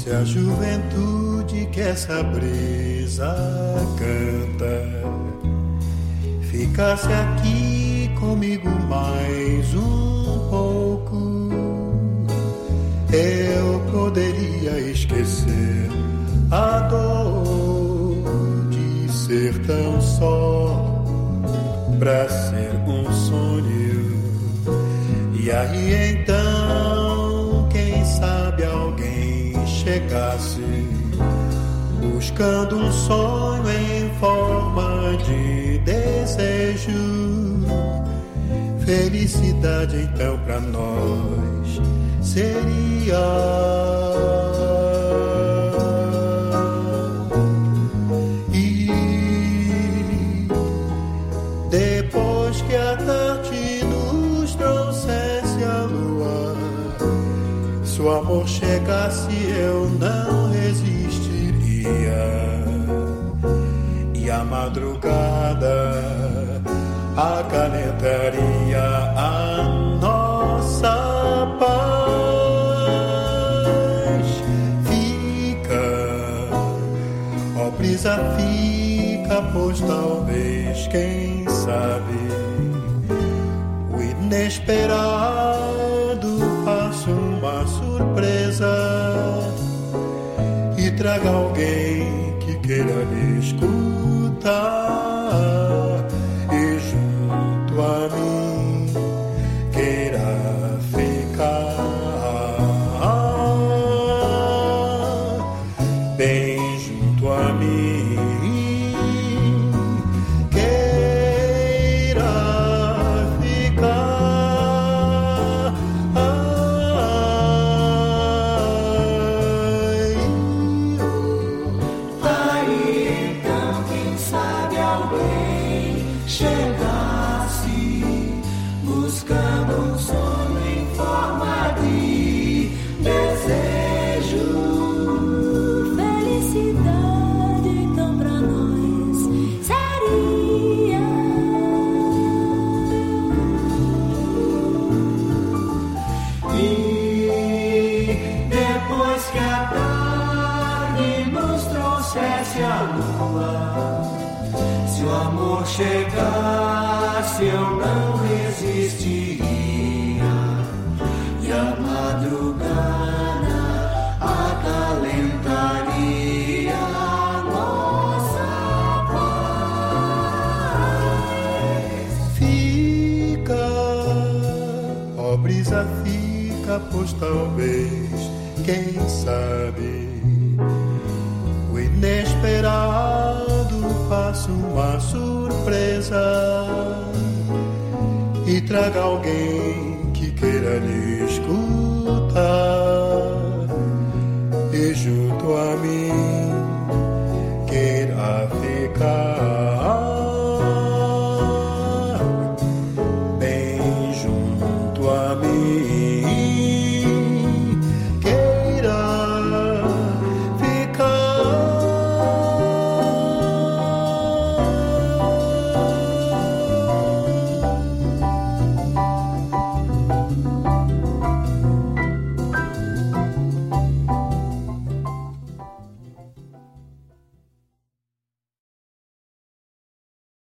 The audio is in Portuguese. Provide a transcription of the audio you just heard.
Se a juventude que essa brisa canta ficasse aqui comigo mais um pouco, eu poderia esquecer a dor de ser tão só pra ser um sonho. E aí então, quem sabe alguém chegasse buscando um sonho em forma de desejo. Felicidade então pra nós seria e depois que a tarde nos trouxesse a lua, se o amor chegasse eu não resistiria, e a madrugada acalentaria a nossa paz. Fica, ó brisa, fica, pois talvez, quem sabe, o inesperado faça uma surpresa e traga alguém que queira lhe escutar. A mim queira ficar bem junto a mim, queira ficar aí então, quem sabe alguém chegar buscando um sonho em forma de desejo. Felicidade então pra nós seria. E depois que a tarde nos trouxesse a lua, se o amor chegasse eu não resistiria, e a madrugada acalentaria a nossa paz. Fica, ó brisa, fica, pois talvez, quem sabe, o inesperado faça uma surpresa e traga alguém que queira lhe escutar, e junto a mim queira ficar.